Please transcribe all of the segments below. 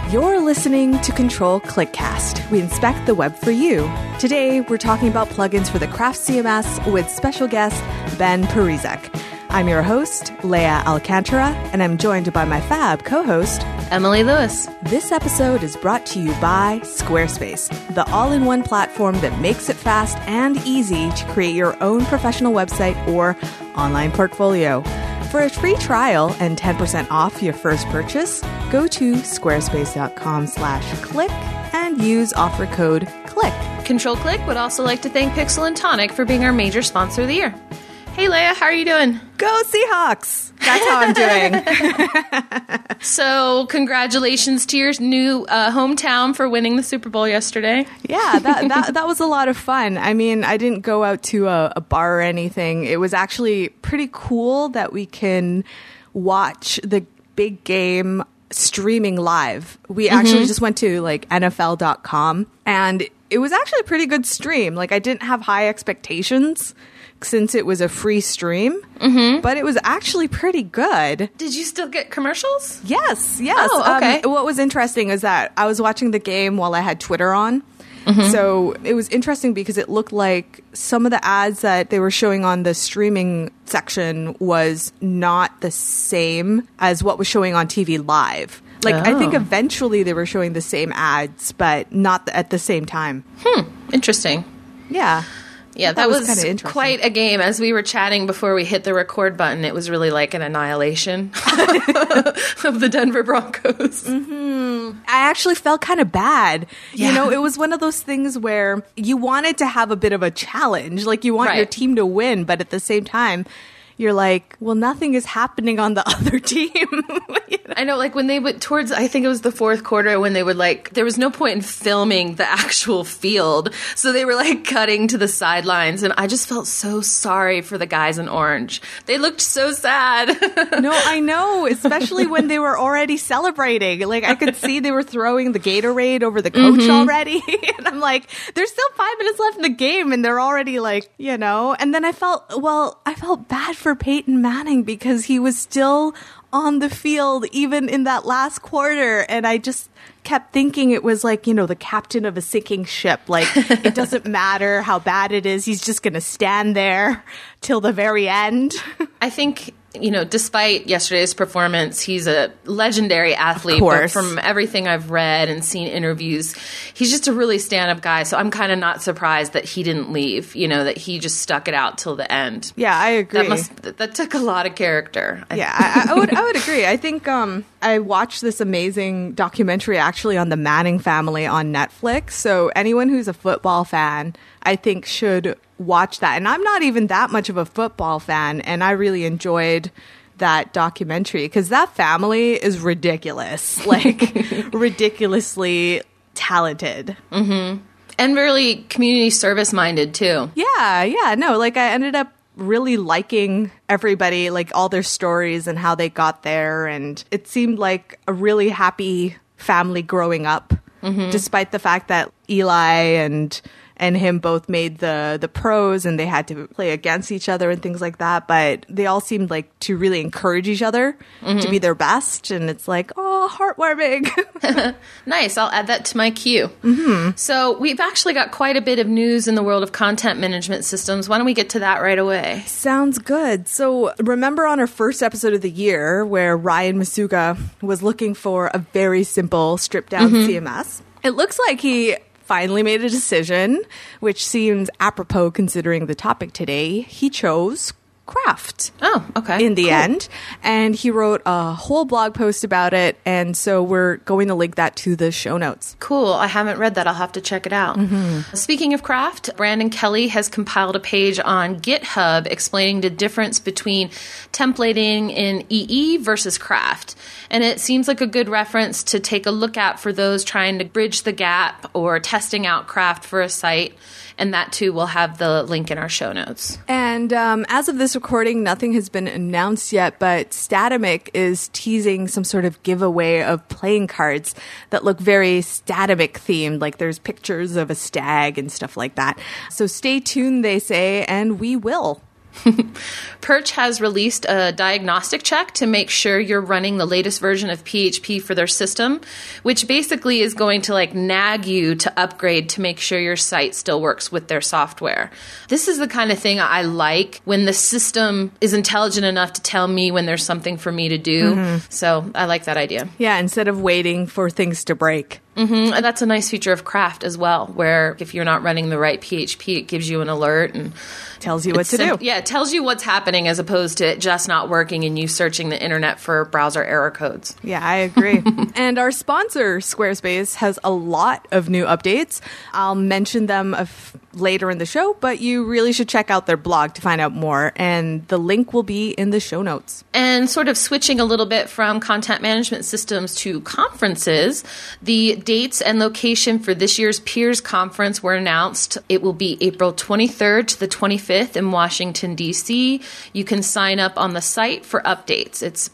You're listening to Control ClickCast. We inspect the web for you. Today, we're talking about plugins for the Craft CMS with special guest Ben Parizek. I'm your host, Leah Alcantara, and I'm joined by my fab co-host, Emily Lewis. This episode is brought to you by Squarespace, the all-in-one platform that makes it fast and easy to create your own professional website or online portfolio. For a free trial and 10% off your first purchase, go to squarespace.com/click and use offer code CLICK. Control Click would also like to thank Pixel and Tonic for being our major sponsor of the year. Hey, Leah, how are you doing? Go Seahawks! That's how I'm doing. So, congratulations to your new hometown for winning the Super Bowl yesterday. Yeah, that was a lot of fun. I mean, I didn't go out to a bar or anything. It was actually pretty cool that we can watch the big game streaming live. We actually just went to like NFL.com and it was actually a pretty good stream. Like, I didn't have high expectations since it was a free stream, but it was actually pretty good. Did you still get commercials? Yes. Oh, okay. What was interesting is that I was watching the game while I had Twitter on. So it was interesting because it looked like some of the ads that they were showing on the streaming section was not the same as what was showing on TV live. Like, I think eventually they were showing the same ads, but not at the same time. Interesting. Yeah. Yeah, that was kind of interesting. Quite a game. As we were chatting before we hit the record button, it was really like an annihilation of the Denver Broncos. I actually felt kind of bad. Yeah. You know, it was one of those things where you wanted to have a bit of a challenge. Like, you want your team to win, but at the same time, you're like, well, nothing is happening on the other team. You know? I know, like, when they would towards, I think it was the fourth quarter, when they would, like, there was no point in filming the actual field. So they were, like, cutting to the sidelines. And I just felt so sorry for the guys in orange. They looked so sad. No, I know, especially when they were already celebrating. Like, I could see they were throwing the Gatorade over the coach already. And I'm like, there's still 5 minutes left in the game. And they're already like, you know. And then I felt bad for Peyton Manning because he was still on the field even in that last quarter, and I just kept thinking it was like, you know, the captain of a sinking ship. Like, it doesn't matter how bad it is, he's just gonna stand there till the very end. I think, you know, despite yesterday's performance, he's a legendary athlete. But from everything I've read and seen interviews, he's just a really stand-up guy. So I'm kind of not surprised that he didn't leave, you know, that he just stuck it out till the end. Yeah, I agree. That took a lot of character. Yeah, I would agree. I think I watched this amazing documentary actually on the Manning family on Netflix. So anyone who's a football fan, I think, should watch that. And I'm not even that much of a football fan, and I really enjoyed that documentary because that family is ridiculous, like ridiculously talented. And really community service minded too. Yeah. No, like, I ended up really liking everybody, like all their stories and how they got there, and it seemed like a really happy family growing up, despite the fact that Eli and him both made the pros and they had to play against each other and things like that. But they all seemed like to really encourage each other to be their best. And it's like, oh, heartwarming. Nice. I'll add that to my queue. So we've actually got quite a bit of news in the world of content management systems. Why don't we get to that right away? Sounds good. So remember on our first episode of the year where Ryan Masuga was looking for a very simple stripped down CMS? It looks like he finally made a decision, which seems apropos considering the topic today. He chose Craft. Oh, okay. In the end. And he wrote a whole blog post about it. And so we're going to link that to the show notes. Cool. I haven't read that. I'll have to check it out. Speaking of Craft, Brandon Kelly has compiled a page on GitHub explaining the difference between templating in EE versus Craft. And it seems like a good reference to take a look at for those trying to bridge the gap or testing out Craft for a site. And that, too, will have the link in our show notes. And as of this recording, nothing has been announced yet, but Statamic is teasing some sort of giveaway of playing cards that look very Statamic themed, like there's pictures of a stag and stuff like that. So stay tuned, they say, and we will. Perch has released a diagnostic check to make sure you're running the latest version of PHP for their system, which basically is going to nag you to upgrade to make sure your site still works with their software. This is the kind of thing I like when the system is intelligent enough to tell me when there's something for me to do. So I like that idea. Yeah, instead of waiting for things to break. And that's a nice feature of Craft as well, where if you're not running the right PHP, it gives you an alert and tells you what to do. Yeah, it tells you what's happening as opposed to it just not working and you searching the internet for browser error codes. Yeah, I agree. And our sponsor, Squarespace, has a lot of new updates. I'll mention them later in the show, but you really should check out their blog to find out more. And the link will be in the show notes. And sort of switching a little bit from content management systems to conferences, the dates and location for this year's Peers Conference were announced. It will be April 23rd to the 25th in Washington, D.C. You can sign up on the site for updates. It's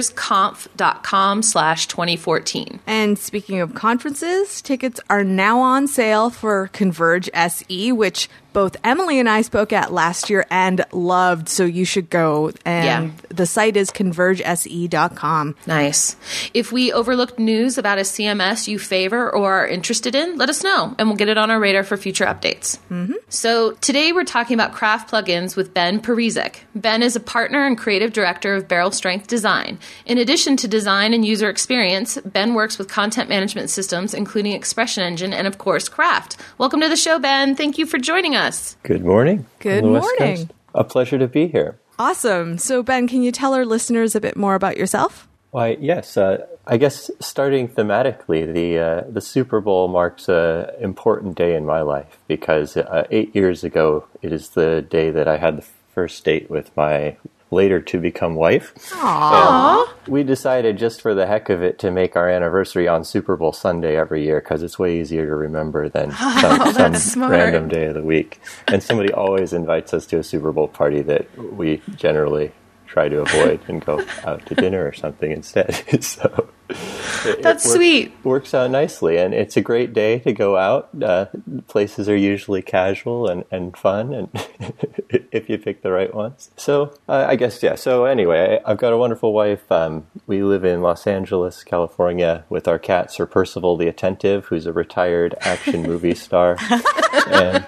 peersconf.com/2014. And speaking of conferences, tickets are now on sale for Converge SE, which both Emily and I spoke at last year and loved, so you should go. And the site is convergese.com. Nice. If we overlooked news about a CMS you favor or are interested in, let us know, and we'll get it on our radar for future updates. So today we're talking about Craft plugins with Ben Parizek. Ben is a partner and creative director of Barrel Strength Design. In addition to design and user experience, Ben works with content management systems, including Expression Engine and, of course, Craft. Welcome to the show, Ben. Thank you for joining us. Good morning. Good morning. A pleasure to be here. Awesome. So, Ben, can you tell our listeners a bit more about yourself? Why, yes. I guess starting thematically, the Super Bowl marks an important day in my life because 8 years ago, it is the day that I had the first date with my later to become wife. Aww. And we decided just for the heck of it to make our anniversary on Super Bowl Sunday every year because it's way easier to remember than some random day of the week. And somebody always invites us to a Super Bowl party that we generally try to avoid and go out to dinner or something instead. So that's sweet. Works out nicely, and it's a great day to go out. Places are usually casual and fun, and if you pick the right ones. So I guess, yeah. So anyway, I've got a wonderful wife. We live in Los Angeles, California, with our cat, Sir Percival the Attentive, who's a retired action movie star. And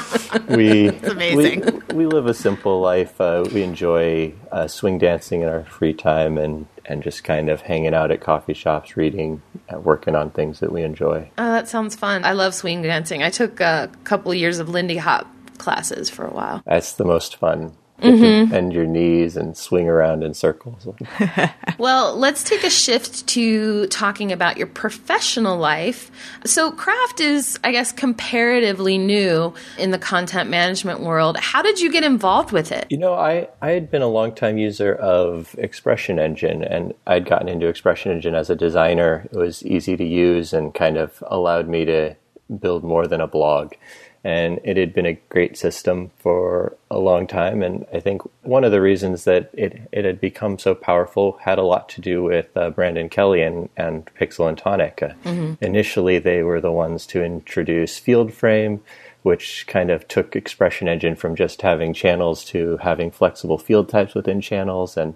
It's amazing. We live a simple life. We enjoy swing dancing in our free time and just kind of hanging out at coffee shops, reading, working on things that we enjoy. Oh, that sounds fun. I love swing dancing. I took a couple of years of Lindy Hop classes for a while. That's the most fun. You bend your knees and swing around in circles. Well, let's take a shift to talking about your professional life. So Craft is, I guess, comparatively new in the content management world. How did you get involved with it? You know, I had been a longtime user of Expression Engine, and I'd gotten into Expression Engine as a designer. It was easy to use and kind of allowed me to build more than a blog. And it had been a great system for a long time. And I think one of the reasons that it had become so powerful had a lot to do with Brandon Kelly and Pixel and Tonic. Initially, they were the ones to introduce Field Frame, which kind of took Expression Engine from just having channels to having flexible field types within channels. And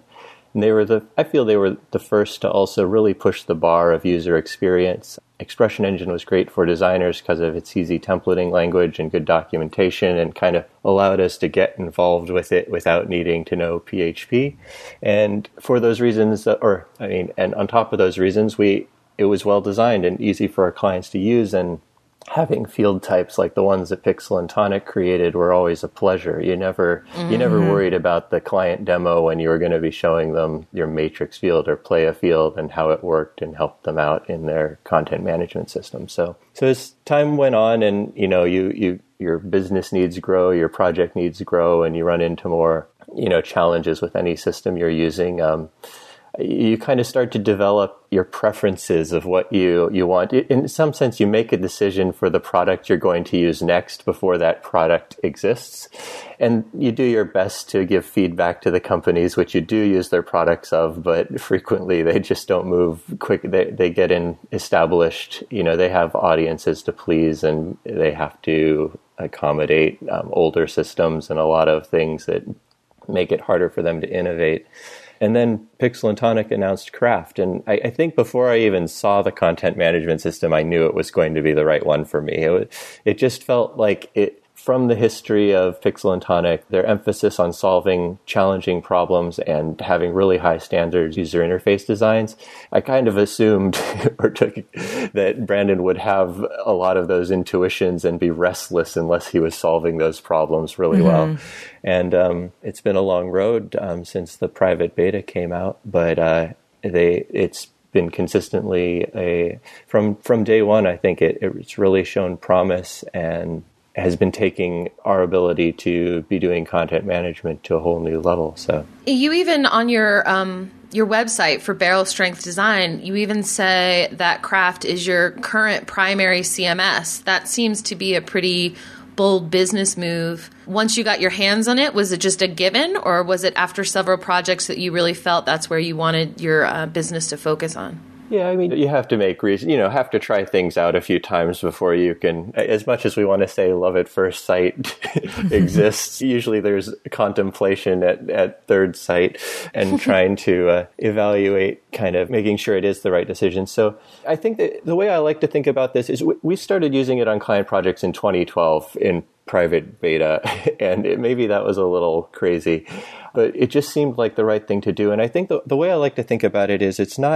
I feel they were the first to also really push the bar of user experience. Expression Engine was great for designers because of its easy templating language and good documentation, and kind of allowed us to get involved with it without needing to know PHP. And for those reasons, and on top of those reasons, it was well designed and easy for our clients to use, and having field types like the ones that Pixel and Tonic created were always a pleasure. You never worried about the client demo when you were going to be showing them your matrix field or play a field and how it worked, and helped them out in their content management system. So as time went on, and your business needs grow, your project needs grow, and you run into more challenges with any system you're using. You kind of start to develop your preferences of what you want. In some sense, you make a decision for the product you're going to use next before that product exists. And you do your best to give feedback to the companies which you do use their products of, but frequently they just don't move quick. They get established, they have audiences to please, and they have to accommodate older systems and a lot of things that make it harder for them to innovate. And then Pixel and Tonic announced Craft. And I think before I even saw the content management system, I knew it was going to be the right one for me. It just felt like it, from the history of Pixel and Tonic, their emphasis on solving challenging problems and having really high standards user interface designs, I kind of assumed or took that Brandon would have a lot of those intuitions and be restless unless he was solving those problems really well. And it's been a long road since the private beta came out, but it's been consistently from day one. I think it's really shown promise and has been taking our ability to be doing content management to a whole new level. So you even on your website for Barrel Strength Design, you even say that Craft is your current primary CMS. That seems to be a pretty bold business move. Once you got your hands on it, was it just a given, or was it after several projects that you really felt that's where you wanted your business to focus on? Yeah, I mean, you have to make reason, have to try things out a few times before you can, as much as we want to say love at first sight exists, usually there's contemplation at third sight and trying to evaluate, kind of making sure it is the right decision. So I think that the way I like to think about this is we started using it on client projects in 2012 in private beta, and maybe that was a little crazy, but it just seemed like the right thing to do. And I think the way I like to think about it is it's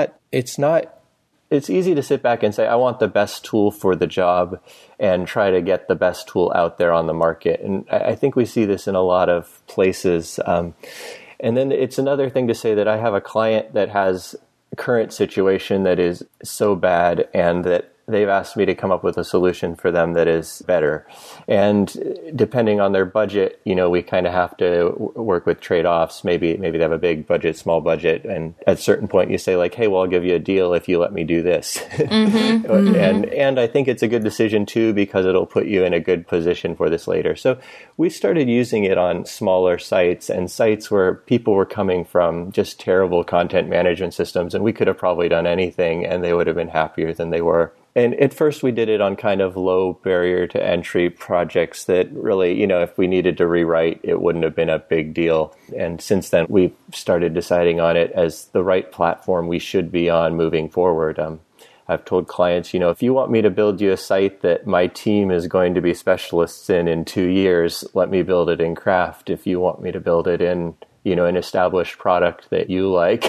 easy to sit back and say, I want the best tool for the job and try to get the best tool out there on the market. And I think we see this in a lot of places. And then it's another thing to say that I have a client that has a current situation that is so bad and that they've asked me to come up with a solution for them that is better. And depending on their budget, we kind of have to work with trade-offs. Maybe they have a big budget, small budget. And at a certain point you say like, hey, well, I'll give you a deal if you let me do this. And I think it's a good decision too, because it'll put you in a good position for this later. So we started using it on smaller sites and sites where people were coming from just terrible content management systems. And we could have probably done anything and they would have been happier than they were. And at first we did it on kind of low barrier to entry projects that really, if we needed to rewrite, it wouldn't have been a big deal. And since then, we've started deciding on it as the right platform we should be on moving forward. I've told clients, if you want me to build you a site that my team is going to be specialists in 2 years, let me build it in Craft. If you want me to build it in an established product that you like,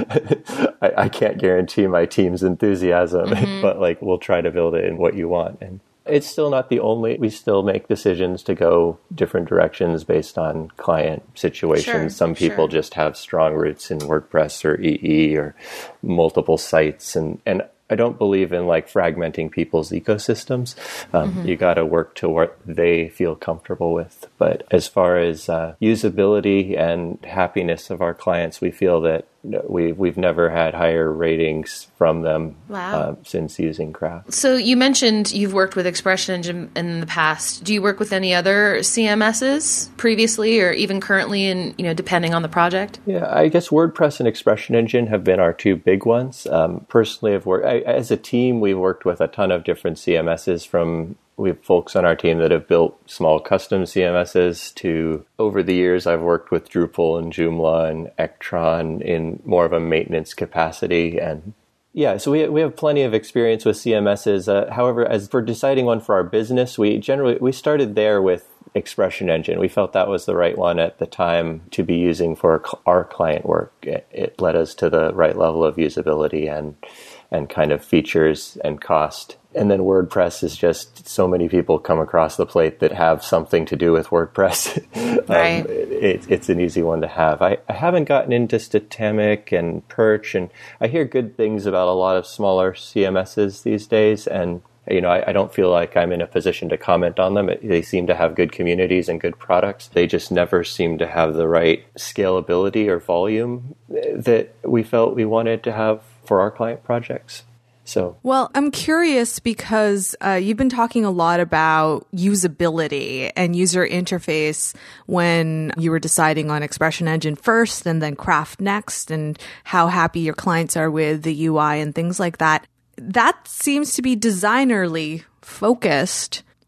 I can't guarantee my team's enthusiasm, but we'll try to build it in what you want. And it's still not the only, we still make decisions to go different directions based on client situations. Sure, Some people just have strong roots in WordPress or EE or multiple sites. And I don't believe in fragmenting people's ecosystems. You got to work to what they feel comfortable with. But as far as usability and happiness of our clients, we feel that we've never had higher ratings from them since using Craft. So you mentioned you've worked with Expression Engine in the past. Do you work with any other CMSs previously or even currently, and depending on the project? Yeah, I guess WordPress and Expression Engine have been our two big ones. Personally, as a team, we've worked with a ton of different CMSs. We have folks on our team that have built small custom CMSs to, over the years, I've worked with Drupal and Joomla and Ectron in more of a maintenance capacity. And yeah, so we have plenty of experience with CMSs. However, as for deciding one for our business, we started there with Expression Engine. We felt that was the right one at the time to be using for our client work. It led us to the right level of usability and kind of features and cost. And then WordPress is just so many people come across the plate that have something to do with WordPress. Right. It's an easy one to have. I haven't gotten into Statamic and Perch, and I hear good things about a lot of smaller CMSs these days. And I don't feel like I'm in a position to comment on them. They seem to have good communities and good products. They just never seem to have the right scalability or volume that we felt we wanted to have for our client projects. Well, I'm curious because you've been talking a lot about usability and user interface when you were deciding on Expression Engine first and then Craft next, and how happy your clients are with the UI and things like that. That seems to be designerly focused.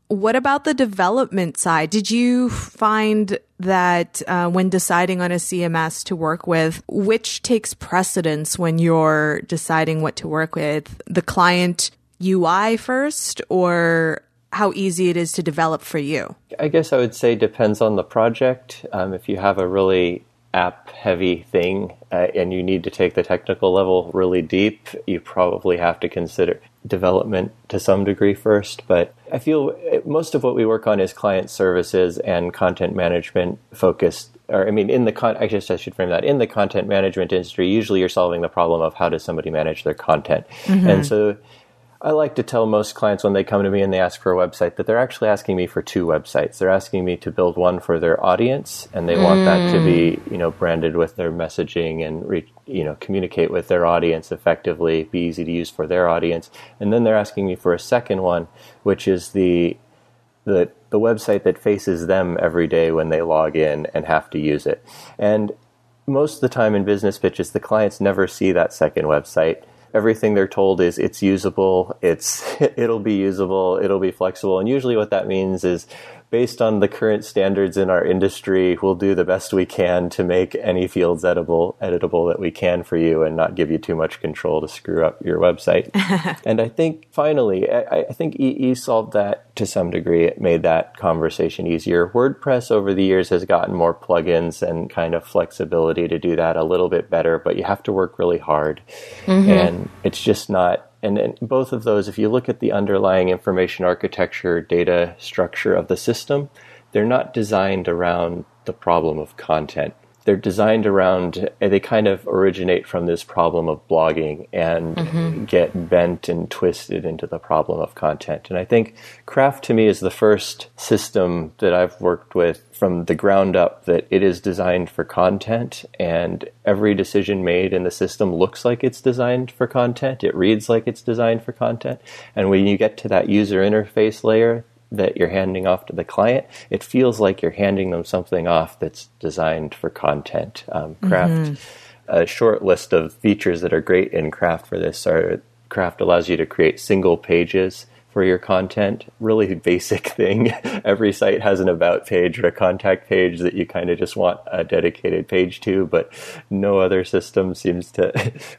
What about the development side? Did you find that when deciding on a CMS to work with, which takes precedence when you're deciding what to work with? The client UI first, or how easy it is to develop for you? I guess I would say depends on the project. If you have a really app-heavy thing and you need to take the technical level really deep, you probably have to consider development to some degree first. But I feel most of what we work on is client services and content management focused. Or I mean, I guess I should frame that. In the content management industry, usually you're solving the problem of how does somebody manage their content. Mm-hmm. And so I like to tell most clients when they come to me and they ask for a website that they're actually asking me for two websites. They're asking me to build one for their audience, and they want that to be, branded with their messaging and, communicate with their audience effectively, be easy to use for their audience. And then they're asking me for a second one, which is the website that faces them every day when they log in and have to use it. And most of the time in business pitches, the clients never see that second website. Everything they're told is it's usable, it'll be usable, it'll be flexible. And usually what that means is based on the current standards in our industry, we'll do the best we can to make any fields editable that we can for you and not give you too much control to screw up your website. And I think finally, I think EE solved that to some degree. It made that conversation easier. WordPress over the years has gotten more plugins and kind of flexibility to do that a little bit better, but you have to work really hard. Mm-hmm. And it's just not. And both of those, if you look at the underlying information architecture, data structure of the system, they're not designed around the problem of content. They're designed around, they kind of originate from this problem of blogging and get bent and twisted into the problem of content. And I think Craft to me is the first system that I've worked with from the ground up that it is designed for content, and every decision made in the system looks like it's designed for content. It reads like it's designed for content. And when you get to that user interface layer that you're handing off to the client, it feels like you're handing them something off that's designed for content. Craft, a short list of features that are great in Craft for this are Craft allows you to create single pages for your content. Really basic thing. Every site has an about page or a contact page that you kind of just want a dedicated page to, but no other system seems to.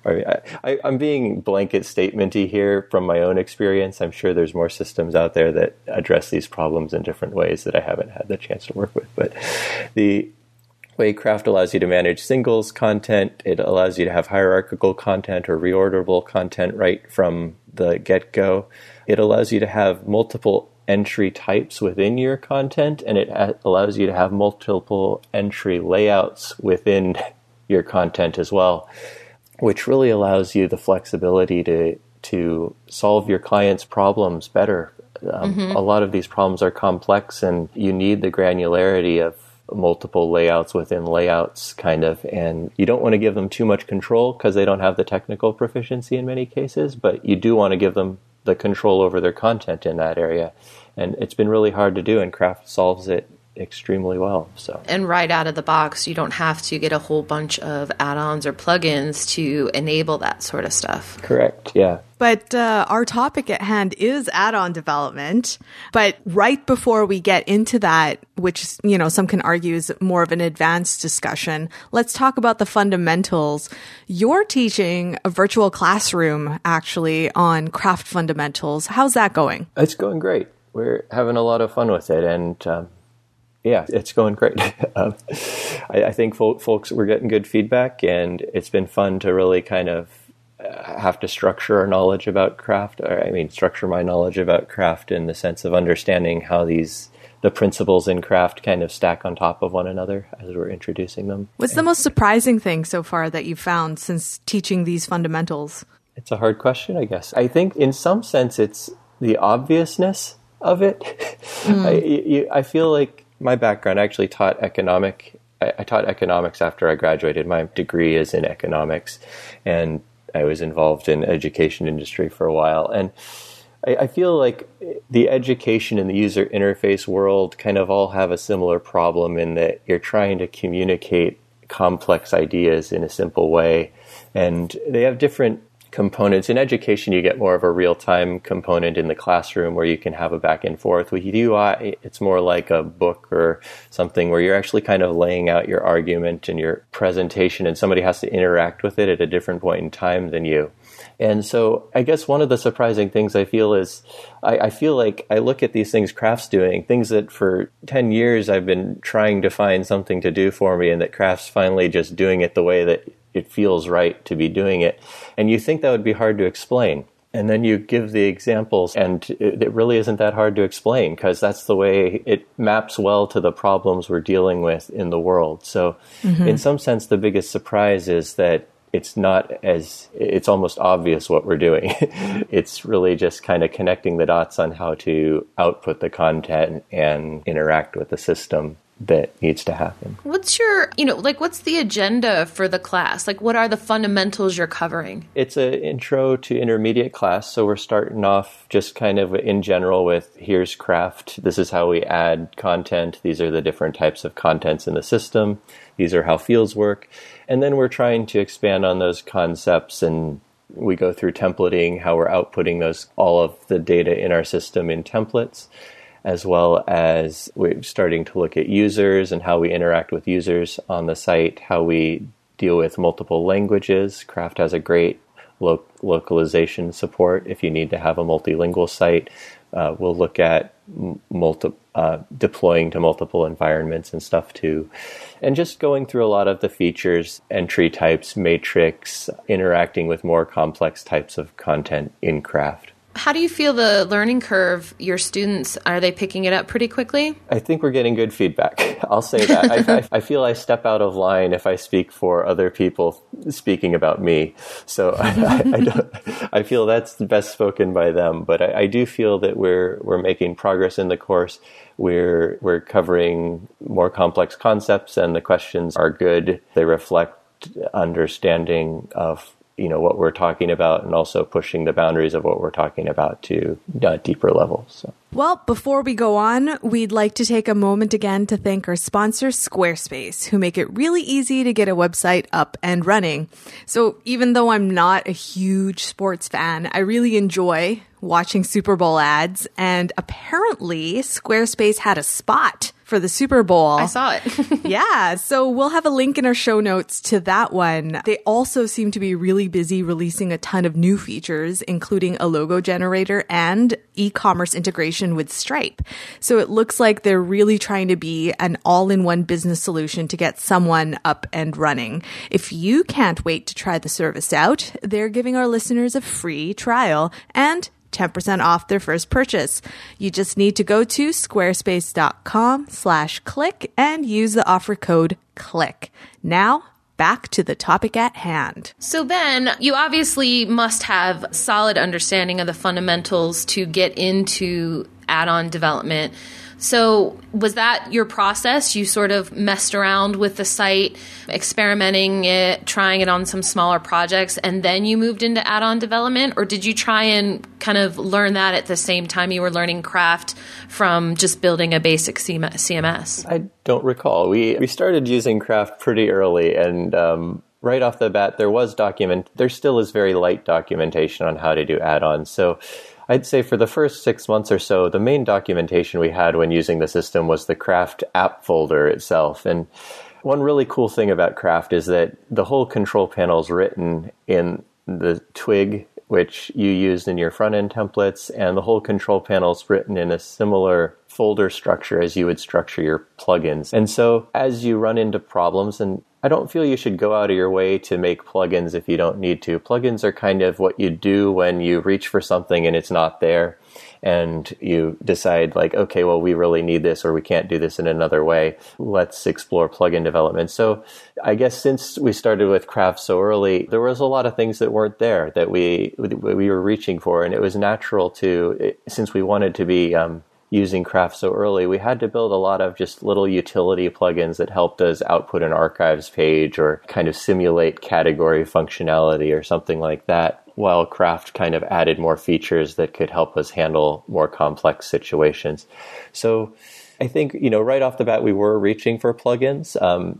I'm being blanket statementy here from my own experience. I'm sure there's more systems out there that address these problems in different ways that I haven't had the chance to work with. But the way Craft allows you to manage singles content, it allows you to have hierarchical content or reorderable content right from the get-go. It allows you to have multiple entry types within your content, and it allows you to have multiple entry layouts within your content as well, which really allows you the flexibility to solve your clients' problems better. A lot of these problems are complex, and you need the granularity of multiple layouts within layouts kind of, and you don't want to give them too much control because they don't have the technical proficiency in many cases, but you do want to give them the control over their content in that area. And it's been really hard to do, and Craft solves it extremely well. So, and right out of the box, you don't have to get a whole bunch of add-ons or plugins to enable that sort of stuff. Correct, yeah. But our topic at hand is add-on development. But right before we get into that, which, some can argue is more of an advanced discussion, let's talk about the fundamentals. You're teaching a virtual classroom, actually, on Craft fundamentals. How's that going? It's going great. We're having a lot of fun with it, and yeah, it's going great. I think folks, we're getting good feedback, and it's been fun to really kind of have to structure our knowledge about Craft. Structure my knowledge about Craft in the sense of understanding how the principles in Craft kind of stack on top of one another as we're introducing them. What's the most surprising thing so far that you've found since teaching these fundamentals? It's a hard question, I guess. I think in some sense it's the obviousness of it. I feel like my background, I actually taught economics after I graduated. My degree is in economics, and I was involved in education industry for a while. And I feel like the education and the user interface world kind of all have a similar problem in that you're trying to communicate complex ideas in a simple way. And they have different components. In education, you get more of a real-time component in the classroom where you can have a back and forth. With UI, it's more like a book or something where you're actually kind of laying out your argument and your presentation, and somebody has to interact with it at a different point in time than you. And so I guess one of the surprising things I feel is I feel like I look at these things Craft's doing, things that for 10 years I've been trying to find something to do for me, and that Craft's finally just doing it the way that it feels right to be doing it. And you think that would be hard to explain. And then you give the examples, and it really isn't that hard to explain, because that's the way it maps well to the problems we're dealing with in the world. So in some sense, the biggest surprise is that it's almost obvious what we're doing. It's really just kind of connecting the dots on how to output the content and interact with the system that needs to happen. What's what's the agenda for the class? Like, what are the fundamentals you're covering? It's an intro to intermediate class. So we're starting off just kind of in general with, here's Craft. This is how we add content. These are the different types of contents in the system. These are how fields work. And then we're trying to expand on those concepts, and we go through templating, how we're outputting all of the data in our system in templates, as well as we're starting to look at users and how we interact with users on the site, how we deal with multiple languages. Craft has a great localization support if you need to have a multilingual site. We'll look at deploying to multiple environments and stuff too. And just going through a lot of the features, entry types, matrix, interacting with more complex types of content in Craft. How do you feel the learning curve, your students, are they picking it up pretty quickly? I think we're getting good feedback. I'll say that. I feel I step out of line if I speak for other people speaking about me. So I feel that's best spoken by them. But I do feel that we're making progress in the course. We're covering more complex concepts, and the questions are good. They reflect understanding of what we're talking about, and also pushing the boundaries of what we're talking about to deeper levels. So. Well, before we go on, we'd like to take a moment again to thank our sponsor, Squarespace, who make it really easy to get a website up and running. So even though I'm not a huge sports fan, I really enjoy watching Super Bowl ads, and apparently Squarespace had a spot for the Super Bowl. I saw it. Yeah, so we'll have a link in our show notes to that one. They also seem to be really busy releasing a ton of new features, including a logo generator and e-commerce integration with Stripe. So it looks like they're really trying to be an all-in-one business solution to get someone up and running. If you can't wait to try the service out, they're giving our listeners a free trial and 10% off their first purchase. You just need to go to squarespace.com/click and use the offer code CLICK. Now, back to the topic at hand. So Ben, you obviously must have solid understanding of the fundamentals to get into add-on development. So was that your process? You sort of messed around with the site, experimenting it, trying it on some smaller projects, and then you moved into add-on development? Or did you try and kind of learn that at the same time you were learning Craft from just building a basic CMS? I don't recall. We started using Craft pretty early, and right off the bat, there still is very light documentation on how to do add-ons. So I'd say for the first 6 months or so, the main documentation we had when using the system was the Craft app folder itself. And one really cool thing about Craft is that the whole control panel is written in the twig, which you used in your front-end templates, and the whole control panel is written in a similar folder structure as you would structure your plugins. And so as you run into problems, and I don't feel you should go out of your way to make plugins if you don't need to. Plugins are kind of what you do when you reach for something and it's not there, and you decide like, okay, well, we really need this, or we can't do this in another way. Let's explore plugin development. So I guess since we started with Craft so early, there was a lot of things that weren't there that we were reaching for, and it was natural to, since we wanted to be using Craft so early, we had to build a lot of just little utility plugins that helped us output an archives page or kind of simulate category functionality or something like that, while Craft kind of added more features that could help us handle more complex situations. So I think, right off the bat, we were reaching for plugins.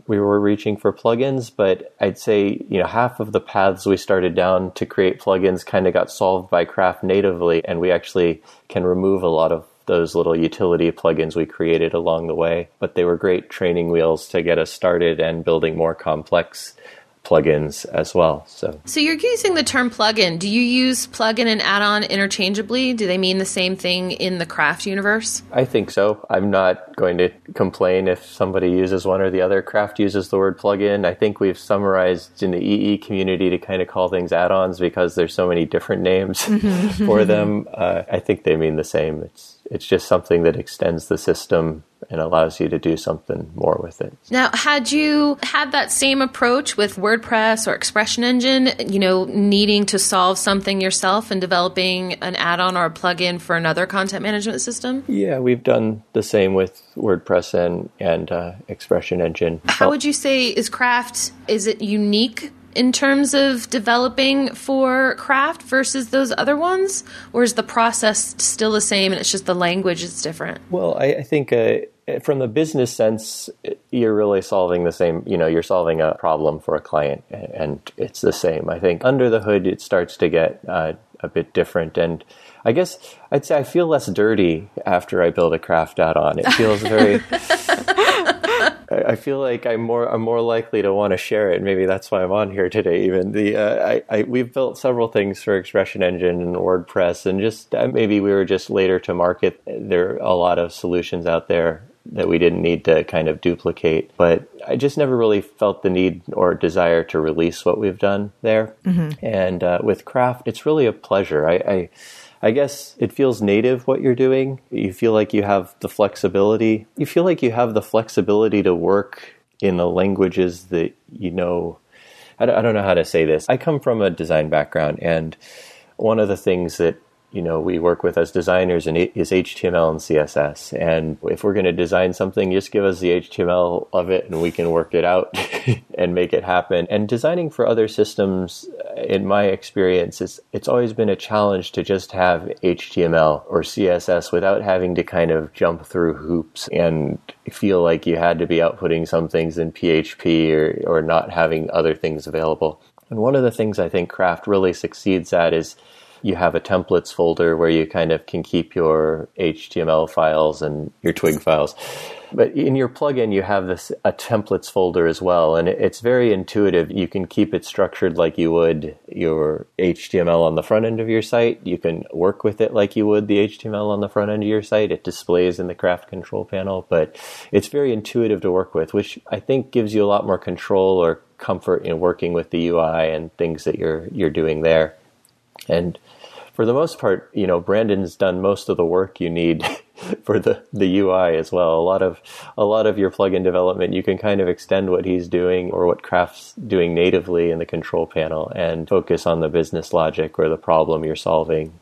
But I'd say, half of the paths we started down to create plugins kind of got solved by Craft natively, and we actually can remove a lot of those little utility plugins we created along the way. But they were great training wheels to get us started and building more complex plugins as well. So you're using the term plugin. Do you use plugin and add-on interchangeably? Do they mean the same thing in the Craft universe? I think so. I'm not going to complain if somebody uses one or the other. Craft uses the word plugin. I think we've summarized in the EE community to kind of call things add-ons because there's so many different names for them. I think they mean the same. It's just something that extends the system and allows you to do something more with it. Now, had you had that same approach with WordPress or Expression Engine, needing to solve something yourself and developing an add-on or a plugin for another content management system? Yeah, we've done the same with WordPress and Expression Engine. How would you say is it unique in terms of developing for Craft versus those other ones? Or is the process still the same and it's just the language is different? Well, I think from the business sense, you're really solving the same, you're solving a problem for a client and it's the same. I think under the hood, it starts to get a bit different. And I guess I'd say I feel less dirty after I build a Craft add-on. It feels very... I feel like I'm more likely to want to share it. Maybe that's why I'm on here today. Even we've built several things for Expression Engine and WordPress, and just maybe we were just later to market. There are a lot of solutions out there that we didn't need to kind of duplicate, but I just never really felt the need or desire to release what we've done there. Mm-hmm. And with Craft, it's really a pleasure. I guess it feels native what you're doing. You feel like you have the flexibility. You feel like you have the flexibility to work in the languages that I don't know how to say this. I come from a design background, and one of the things that we work with as designers is HTML and CSS. And if we're going to design something, just give us the HTML of it and we can work it out and make it happen. And designing for other systems, in my experience, it's always been a challenge to just have HTML or CSS without having to kind of jump through hoops and feel like you had to be outputting some things in PHP or not having other things available. And one of the things I think Craft really succeeds at is you have a templates folder where you kind of can keep your HTML files and your Twig files. But in your plugin, you have a templates folder as well, and it's very intuitive. You can keep it structured like you would your HTML on the front end of your site. You can work with it like you would the HTML on the front end of your site. It displays in the Craft control panel, but it's very intuitive to work with, which I think gives you a lot more control or comfort in working with the UI and things that you're doing there. And for the most part, Brandon's done most of the work you need for the UI as well. A lot of your plugin development, you can kind of extend what he's doing or what Craft's doing natively in the control panel and focus on the business logic or the problem you're solving.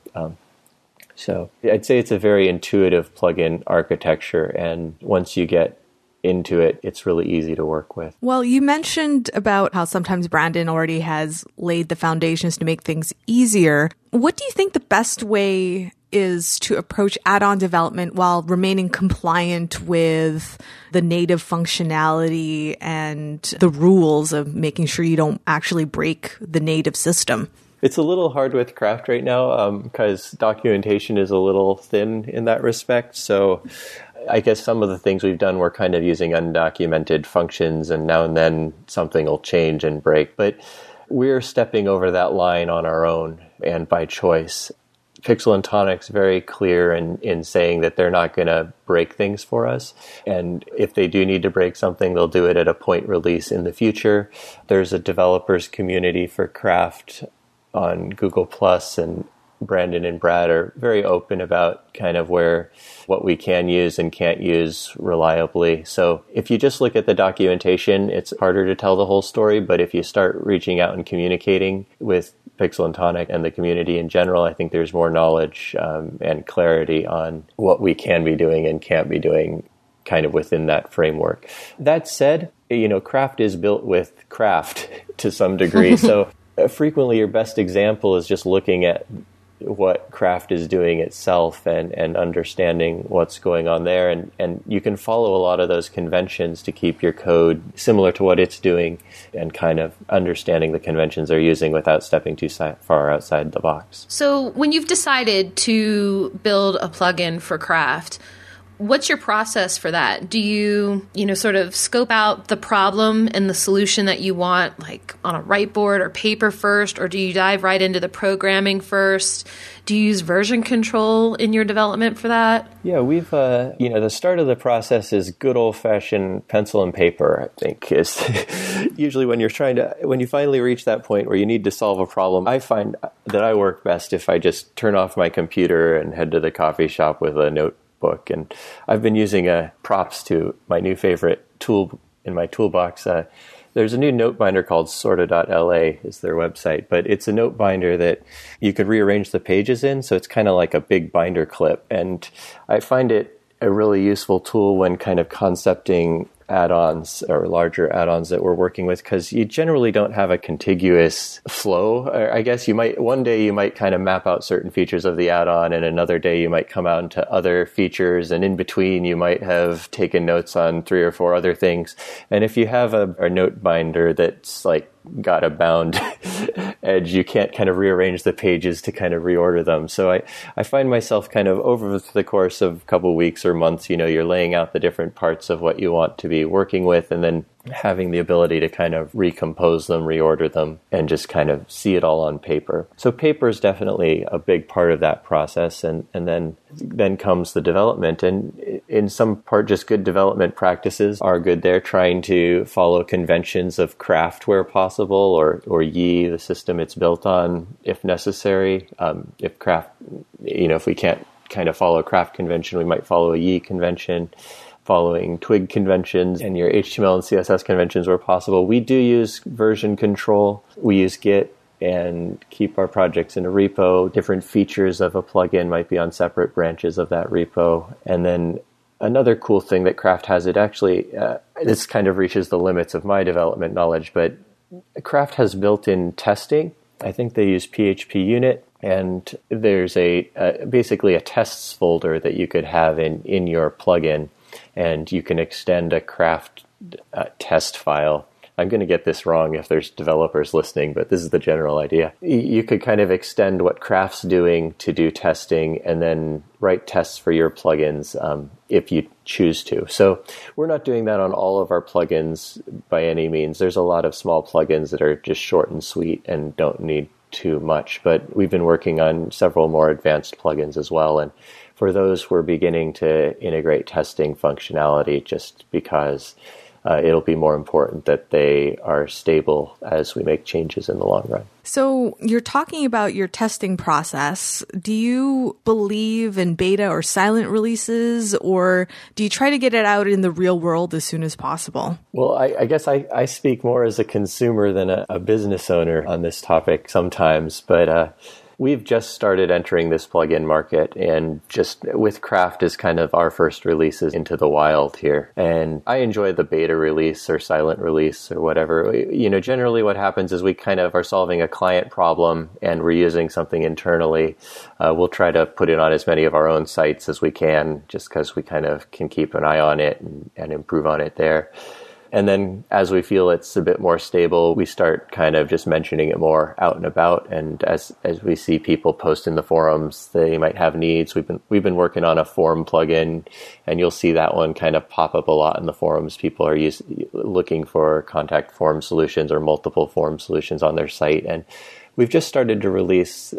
So I'd say it's a very intuitive plugin architecture, and once you get into it, it's really easy to work with. Well, you mentioned about how sometimes Brandon already has laid the foundations to make things easier. What do you think the best way is to approach add-on development while remaining compliant with the native functionality and the rules of making sure you don't actually break the native system? It's a little hard with Craft right now because documentation is a little thin in that respect. So I guess some of the things we've done, we're kind of using undocumented functions, and now and then something will change and break. But we're stepping over that line on our own and by choice. Pixel and Tonic's very clear in saying that they're not going to break things for us. And if they do need to break something, they'll do it at a point release in the future. There's a developers community for Craft on Google+, and Brandon and Brad are very open about kind of what we can use and can't use reliably. So if you just look at the documentation, it's harder to tell the whole story. But if you start reaching out and communicating with Pixel and Tonic and the community in general, I think there's more knowledge and clarity on what we can be doing and can't be doing kind of within that framework. That said, Craft is built with Craft to some degree. So frequently your best example is just looking at what Craft is doing itself and understanding what's going on there. And you can follow a lot of those conventions to keep your code similar to what it's doing and kind of understanding the conventions they're using without stepping too far outside the box. So when you've decided to build a plugin for Craft, what's your process for that? Do you sort of scope out the problem and the solution that you want, like on a whiteboard or paper first, or do you dive right into the programming first? Do you use version control in your development for that? Yeah, we've, the start of the process is good old-fashioned pencil and paper, I think, is usually when you finally reach that point where you need to solve a problem. I find that I work best if I just turn off my computer and head to the coffee shop with a notebook. And I've been using props to my new favorite tool in my toolbox. There's a new note binder called sorta.la is their website, but it's a note binder that you could rearrange the pages in, so it's kind of like a big binder clip. And I find it a really useful tool when kind of concepting add-ons or larger add-ons that we're working with, because you generally don't have a contiguous flow. I guess one day you might kind of map out certain features of the add-on, and another day you might come out into other features, and in between you might have taken notes on 3 or 4 other things. And if you have a note binder that's like got a bound edge, you can't kind of rearrange the pages to kind of reorder them. So I find myself kind of over the course of a couple of weeks or months, you're laying out the different parts of what you want to be working with, and then having the ability to kind of recompose them, reorder them, and just kind of see it all on paper. So paper is definitely a big part of that process, and then comes the development. And in some part, just good development practices are good there, trying to follow conventions of Craft where possible, or Yi, the system it's built on, if necessary. If Craft, if we can't kind of follow a Craft convention, we might follow a Yi convention, following Twig conventions and your HTML and CSS conventions where possible. We do use version control. We use Git and keep our projects in a repo. Different features of a plugin might be on separate branches of that repo. And then another cool thing that Craft has, this kind of reaches the limits of my development knowledge, but Craft has built-in testing. I think they use PHP Unit, and there's basically a tests folder that you could have in your plugin, and you can extend a Craft test file. I'm going to get this wrong if there's developers listening, but this is the general idea. You could kind of extend what Craft's doing to do testing and then write tests for your plugins if you choose to. So we're not doing that on all of our plugins by any means. There's a lot of small plugins that are just short and sweet and don't need too much, but we've been working on several more advanced plugins as well. And for those, we're beginning to integrate testing functionality just because it'll be more important that they are stable as we make changes in the long run. So you're talking about your testing process. Do you believe in beta or silent releases, or do you try to get it out in the real world as soon as possible? Well, I guess I speak more as a consumer than a business owner on this topic sometimes, but we've just started entering this plugin market, and just with Craft is kind of our first releases into the wild here. And I enjoy the beta release or silent release or whatever. Generally what happens is we kind of are solving a client problem and we're using something internally. We'll try to put it on as many of our own sites as we can, just because we kind of can keep an eye on it and improve on it there. And then as we feel it's a bit more stable, we start kind of just mentioning it more out and about. And as we see people post in the forums, they might have needs. We've been working on a form plugin, and you'll see that one kind of pop up a lot in the forums. People are looking for contact form solutions or multiple form solutions on their site. And we've just started to release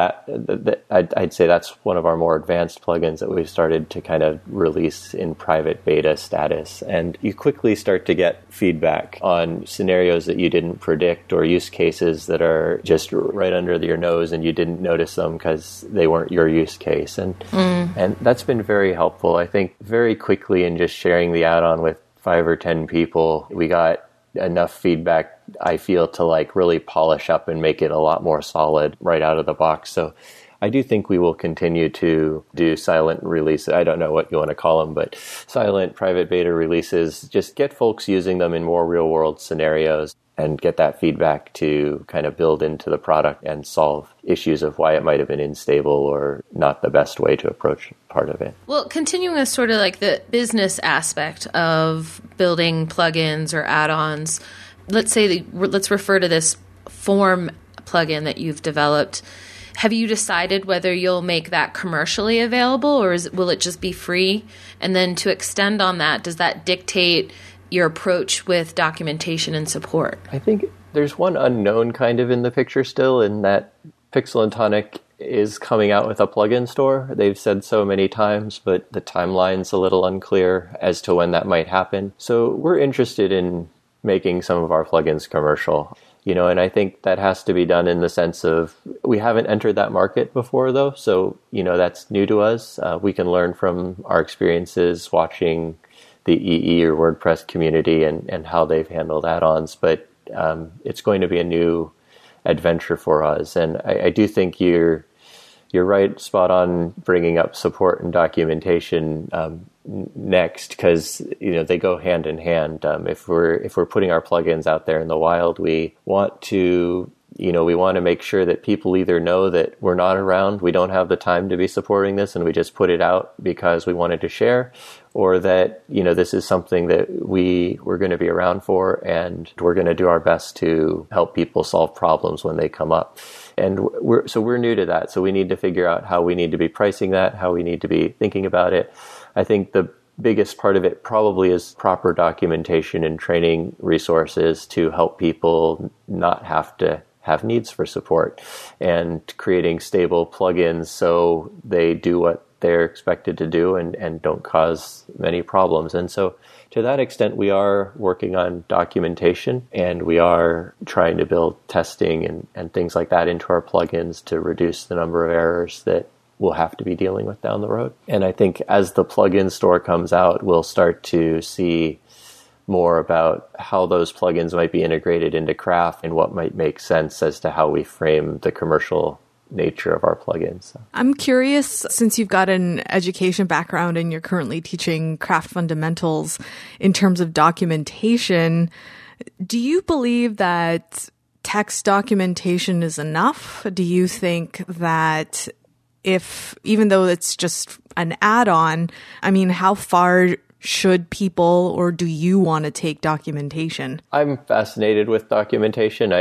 that. I'd say that's one of our more advanced plugins that we've started to kind of release in private beta status. And you quickly start to get feedback on scenarios that you didn't predict, or use cases that are just right under your nose and you didn't notice them because they weren't your use case. And that's been very helpful. I think very quickly in just sharing the add-on with 5 or 10 people, we got enough feedback, I feel, to like really polish up and make it a lot more solid right out of the box. So I do think we will continue to do silent releases. I don't know what you want to call them, but silent private beta releases, just get folks using them in more real world scenarios. and get that feedback to kind of build into the product and solve issues of why it might have been unstable or not the best way to approach part of it. Well, continuing with sort of like the business aspect of building plugins or add-ons, let's refer to this form plugin that you've developed. Have you decided whether you'll make that commercially available, or will it just be free? And then to extend on that, does that dictate your approach with documentation and support? I think there's one unknown kind of in the picture still, in that Pixel and Tonic is coming out with a plugin store. They've said so many times, but the timeline's a little unclear as to when that might happen. So we're interested in making some of our plugins commercial. And I think that has to be done in the sense of, we haven't entered that market before though. So, that's new to us. We can learn from our experiences watching the EE or WordPress community and how they've handled add-ons. But it's going to be a new adventure for us. And I do think you're right, spot on, bringing up support and documentation next, because they go hand in hand. If we're putting our plugins out there in the wild, we want to make sure that people either know that we're not around, we don't have the time to be supporting this, and we just put it out because we wanted to share, or that this is something that we're going to be around for, and we're going to do our best to help people solve problems when they come up. And we're new to that, so we need to figure out how we need to be pricing that, how we need to be thinking about it. I think the biggest part of it probably is proper documentation and training resources to help people not have to have needs for support, and creating stable plugins so they do what they're expected to do and don't cause many problems. And so to that extent, we are working on documentation, and we are trying to build testing and things like that into our plugins to reduce the number of errors that we'll have to be dealing with down the road. And I think as the plugin store comes out, we'll start to see more about how those plugins might be integrated into Craft and what might make sense as to how we frame the commercial nature of our plugins. I'm curious, since you've got an education background and you're currently teaching Craft fundamentals in terms of documentation, do you believe that text documentation is enough? Do you think that even though it's just an add-on, how far should people, or do you want to take documentation? I'm fascinated with documentation.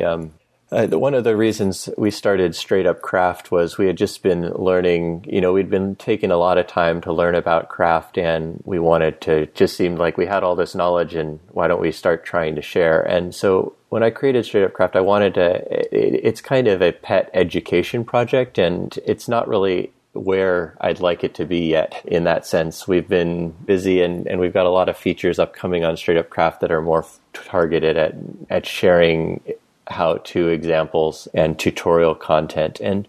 One of the reasons we started Straight Up Craft was we had just been learning, we'd been taking a lot of time to learn about Craft, and we wanted to, just seemed like we had all this knowledge, and why don't we start trying to share? And so when I created Straight Up Craft, I wanted it's kind of a pet education project, and it's not really where I'd like it to be yet in that sense. We've been busy and we've got a lot of features upcoming on Straight Up Craft that are more targeted at sharing how-to examples and tutorial content. And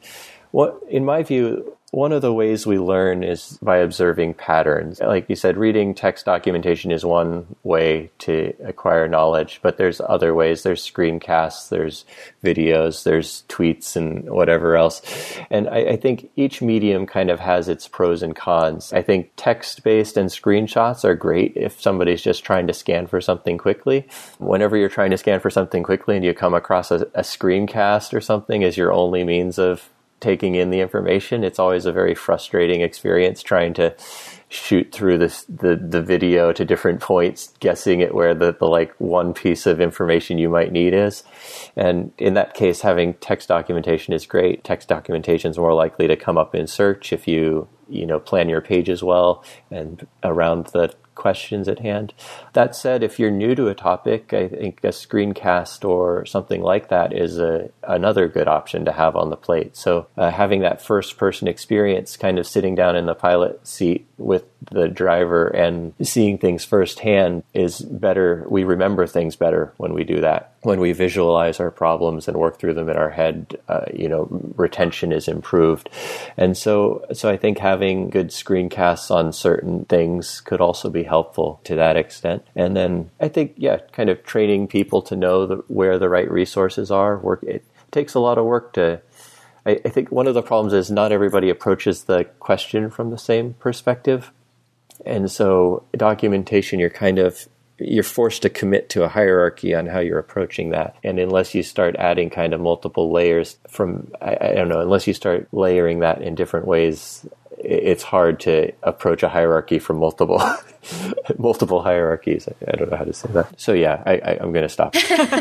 in my view, one of the ways we learn is by observing patterns. Like you said, reading text documentation is one way to acquire knowledge, but there's other ways. There's screencasts, there's videos, there's tweets and whatever else. And I think each medium kind of has its pros and cons. I think text-based and screenshots are great if somebody's just trying to scan for something quickly. Whenever you're trying to scan for something quickly and you come across a screencast or something as your only means of taking in the information, it's always a very frustrating experience trying to shoot through the video to different points, guessing at where the like one piece of information you might need is. And in that case, having text documentation is great. Text documentation is more likely to come up in search if you plan your pages well and around the questions at hand. That said, if you're new to a topic, I think a screencast or something like that is another good option to have on the plate. So having that first-person experience, kind of sitting down in the pilot seat with the driver and seeing things firsthand is better. We remember things better when we do that. When we visualize our problems and work through them in our head, retention is improved. And so I think having good screencasts on certain things could also be helpful to that extent. And then I think, kind of training people to know where the right resources are. It takes a lot of work to... I think one of the problems is not everybody approaches the question from the same perspective. And so documentation, you're kind of you're forced to commit to a hierarchy on how you're approaching that. And unless you start adding kind of multiple layers from, I don't know, unless you start layering that in different ways, it's hard to approach a hierarchy from multiple hierarchies. I don't know how to say that. So yeah, I'm going to stop.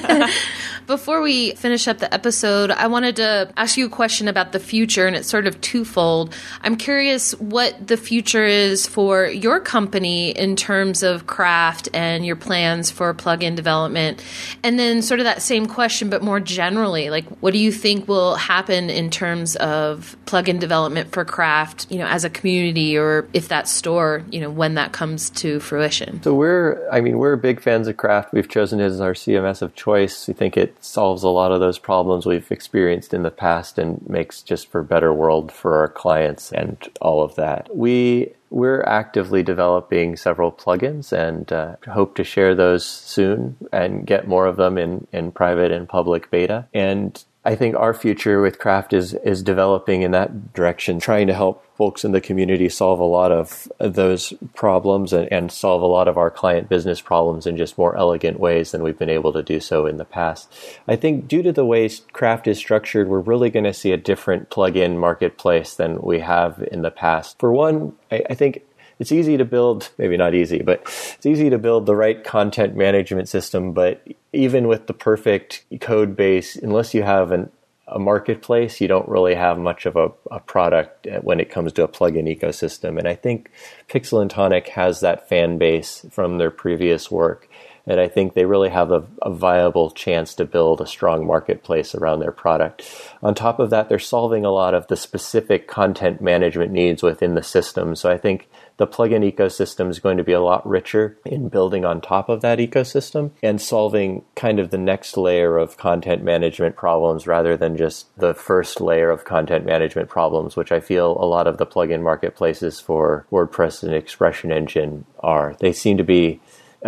Before we finish up the episode, I wanted to ask you a question about the future, and it's sort of twofold. I'm curious what the future is for your company in terms of craft and your plans for plugin development. And then sort of that same question, but more generally, like what do you think will happen in terms of plugin development for craft, as a community, or if that store, when that comes to fruition? So we're big fans of craft. We've chosen it as our CMS of choice. We think it solves a lot of those problems we've experienced in the past and makes just for a better world for our clients and all of that. We're actively developing several plugins and hope to share those soon and get more of them in private and public beta. And I think our future with craft is developing in that direction, trying to help folks in the community solve a lot of those problems and solve a lot of our client business problems in just more elegant ways than we've been able to do so in the past. I think due to the way craft is structured, we're really going to see a different plugin marketplace than we have in the past. For one, I think it's easy to build, maybe not easy, but it's easy to build the right content management system. But even with the perfect code base, unless you have a marketplace, you don't really have much of a product when it comes to a plugin ecosystem. And I think Pixel and Tonic has that fan base from their previous work. And I think they really have a viable chance to build a strong marketplace around their product. On top of that, they're solving a lot of the specific content management needs within the system. So I think the plugin ecosystem is going to be a lot richer in building on top of that ecosystem and solving kind of the next layer of content management problems rather than just the first layer of content management problems, which I feel a lot of the plugin marketplaces for WordPress and Expression Engine are. They seem to be,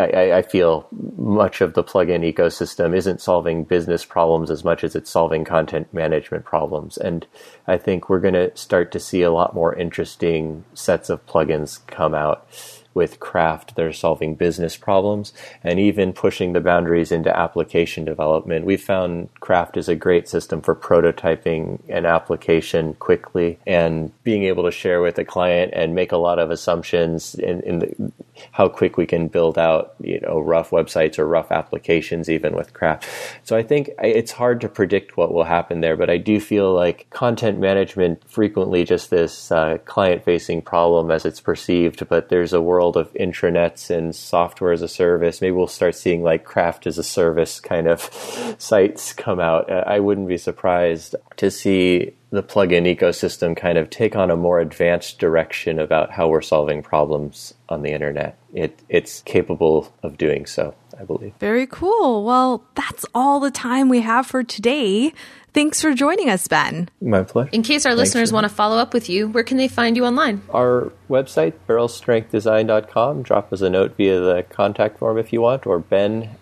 I feel much of the plugin ecosystem isn't solving business problems as much as it's solving content management problems. And I think we're going to start to see a lot more interesting sets of plugins come out with craft. They're solving business problems and even pushing the boundaries into application development. We found craft is a great system for prototyping an application quickly and being able to share with a client and make a lot of assumptions in how quick we can build out, rough websites or rough applications even with craft. So I think it's hard to predict what will happen there, but I do feel like content management frequently just this client-facing problem as it's perceived, but there's a world of intranets and software as a service. Maybe we'll start seeing like craft as a service kind of sites come out. I wouldn't be surprised to see the plugin ecosystem kind of take on a more advanced direction about how we're solving problems on the internet. It's capable of doing so, I believe. Very cool. Well, that's all the time we have for today. Thanks for joining us, Ben. My pleasure. In case our listeners want to follow up with you, where can they find you online? Our website, barrelstrengthdesign.com. Drop us a note via the contact form if you want, or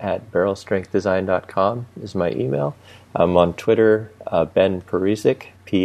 ben@barrelstrengthdesign.com is my email. I'm on Twitter, Ben Parizek,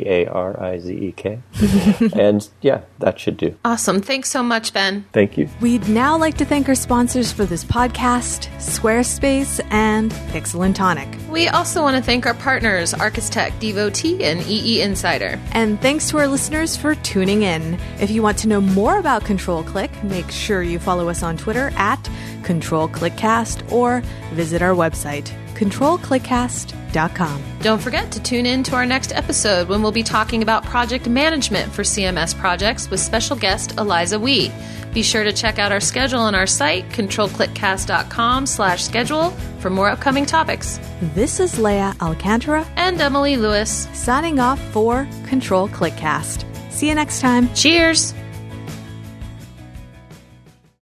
Parizek. And yeah, that should do. Awesome. Thanks so much, Ben. Thank you. We'd now like to thank our sponsors for this podcast, Squarespace and Pixel and Tonic. We also want to thank our partners, Architect Devotee and EE Insider. And thanks to our listeners for tuning in. If you want to know more about Control Click, make sure you follow us on Twitter at ControlClickCast or visit our website, ControlClickCast.com. Don't forget to tune in to our next episode when we'll be talking about project management for CMS projects with special guest Eliza Wee. Be sure to check out our schedule on our site, controlclickcast.com/schedule, for more upcoming topics. This is Leah Alcantara and Emily Lewis signing off for Control Clickcast. See you next time. Cheers!